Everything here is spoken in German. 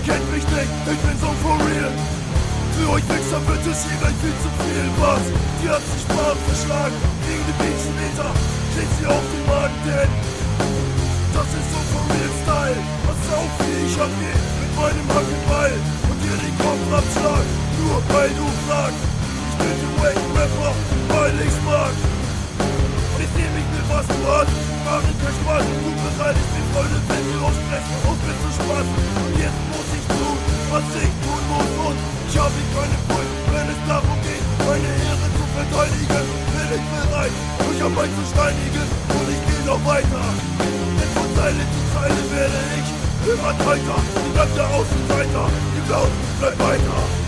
kennt mich nicht, ich bin so for real. Für euch Wichser wird es hier gleich viel zu viel. Was? Die hat sich Spaß verschlagen gegen den Beachmeter. Steht sie auf den Magen, denn das ist so for real Style. Pass auf, wie ich abgeh mit meinem Hackenbeil und dir den Kopf abschlag, nur weil du fragst. Ich bin der Wake-Rapper, weil ich's mag. Und ich nehm mich mit, was du hast, mach ich kein Spaß. Du bereitest mir Freude, wenn wir aussprechen und bist du Spaß. Und jetzt muss ich tun, was ich tun muss, und ich hab hier keine Furcht, wenn es darum geht, meine Ehre zu verteidigen. Bin ich bereit, euch am Bein zu steinigen, und ich geh noch weiter. Denn von Zeile zu Zeile werde ich immer weiter. Ich bleib der Außenseiter, die Laut bleibt weiter.